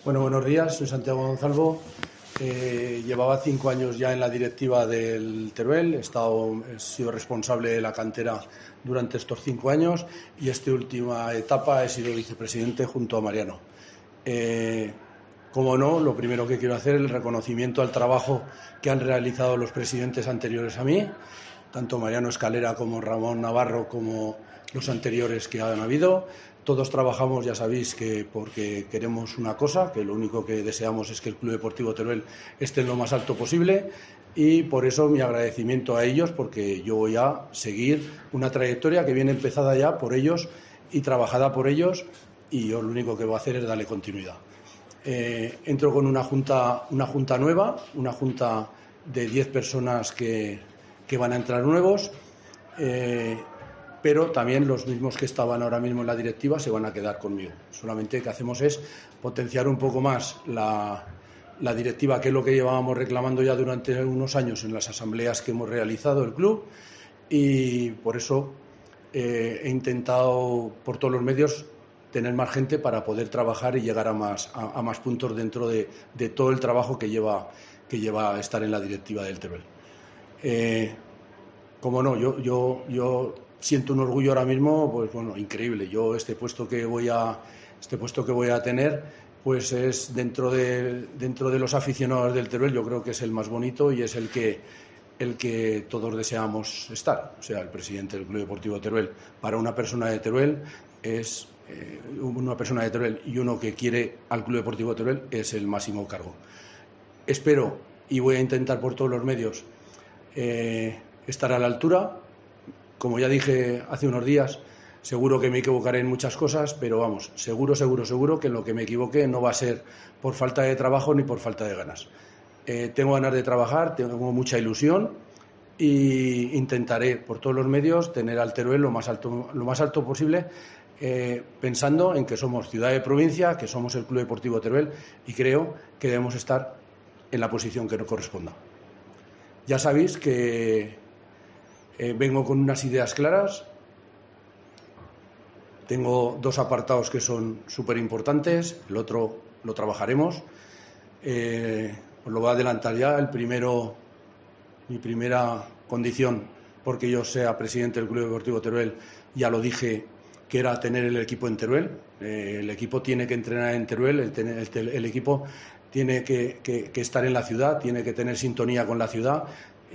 Bueno, buenos días, soy Santiago Gonzalvo. Llevaba 5 años ya en la directiva del Teruel, he sido responsable de la cantera durante estos 5 años y esta última etapa he sido vicepresidente junto a Mariano. Como no, lo primero que quiero hacer es el reconocimiento al trabajo que han realizado los presidentes anteriores a mí, tanto Mariano Escalera como Ramón Navarro como los anteriores que han habido. Todos trabajamos, ya sabéis, que porque queremos una cosa, que lo único que deseamos es que el Club Deportivo Teruel esté en lo más alto posible, y por eso mi agradecimiento a ellos, porque yo voy a seguir una trayectoria que viene empezada ya por ellos y trabajada por ellos, y yo lo único que voy a hacer es darle continuidad. Entro con una junta nueva, una junta de 10 personas que van a entrar nuevos, pero también los mismos que estaban ahora mismo en la directiva se van a quedar conmigo. Solamente lo que hacemos es potenciar un poco más la directiva, que es lo que llevábamos reclamando ya durante unos años en las asambleas que hemos realizado el club, y por eso he intentado por todos los medios tener más gente para poder trabajar y llegar a más puntos dentro de todo el trabajo que lleva estar en la directiva del Teruel. Como no, yo siento un orgullo ahora mismo, pues bueno, increíble. Yo este puesto que voy a tener, pues es dentro de los aficionados del Teruel, yo creo que es el más bonito y es el que todos deseamos estar. O sea, el presidente del Club Deportivo Teruel, para una persona de Teruel es una persona de Teruel, y uno que quiere al Club Deportivo Teruel es el máximo cargo. Espero, y voy a intentar por todos los medios, estar a la altura. Como ya dije hace unos días, seguro que me equivocaré en muchas cosas, pero vamos, seguro que en lo que me equivoque no va a ser por falta de trabajo ni por falta de ganas. Tengo ganas de trabajar, tengo mucha ilusión e intentaré por todos los medios tener al Teruel lo más alto posible, pensando en que somos ciudad de provincia, que somos el Club Deportivo Teruel, y creo que debemos estar en la posición que nos corresponda. Ya sabéis que vengo con unas ideas claras. Tengo 2 apartados que son súper importantes, el otro lo trabajaremos. Os lo voy a adelantar ya. El primero, mi primera condición, porque yo sea presidente del Club Deportivo Teruel, ya lo dije, que era tener el equipo en Teruel. El equipo tiene que entrenar en Teruel, el equipo tiene que estar en la ciudad, tiene que tener sintonía con la ciudad,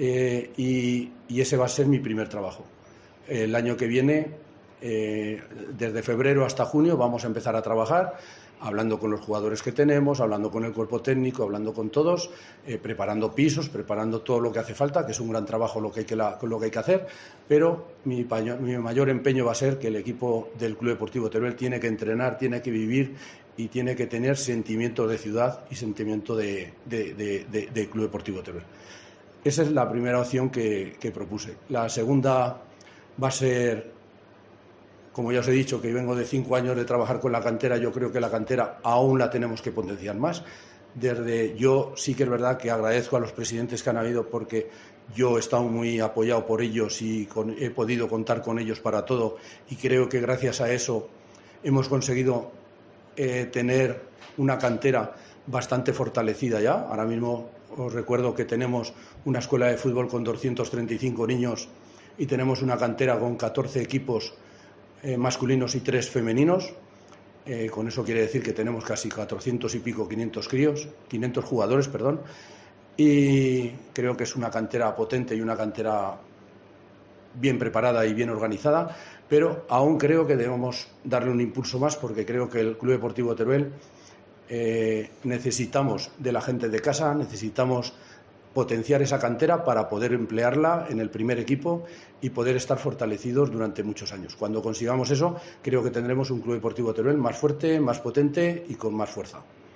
y ese va a ser mi primer trabajo. El año que viene, desde febrero hasta junio, vamos a empezar a trabajar, hablando con los jugadores que tenemos, hablando con el cuerpo técnico, hablando con todos, preparando pisos, preparando todo lo que hace falta, que es un gran trabajo lo que hay que hacer, pero mi mayor empeño va a ser que el equipo del Club Deportivo Teruel tiene que entrenar, tiene que vivir y tiene que tener sentimiento de ciudad y sentimiento de Club Deportivo Teruel. Esa es la primera opción que propuse. La segunda va a ser, como ya os he dicho, que vengo de 5 años de trabajar con la cantera. Yo creo que la cantera aún la tenemos que potenciar más. Yo sí que es verdad que agradezco a los presidentes que han habido, porque yo he estado muy apoyado por ellos y he podido contar con ellos para todo, y creo que gracias a eso hemos conseguido tener una cantera bastante fortalecida ya. Ahora mismo os recuerdo que tenemos una escuela de fútbol con 235 niños y tenemos una cantera con 14 equipos masculinos y 3 femeninos. Con eso quiere decir que tenemos casi 400 y pico, 500 jugadores, y creo que es una cantera potente y una cantera bien preparada y bien organizada, pero aún creo que debemos darle un impulso más, porque creo que el Club Deportivo Teruel necesitamos de la gente de casa, necesitamos potenciar esa cantera para poder emplearla en el primer equipo y poder estar fortalecidos durante muchos años. Cuando consigamos eso, creo que tendremos un Club Deportivo Teruel más fuerte, más potente y con más fuerza.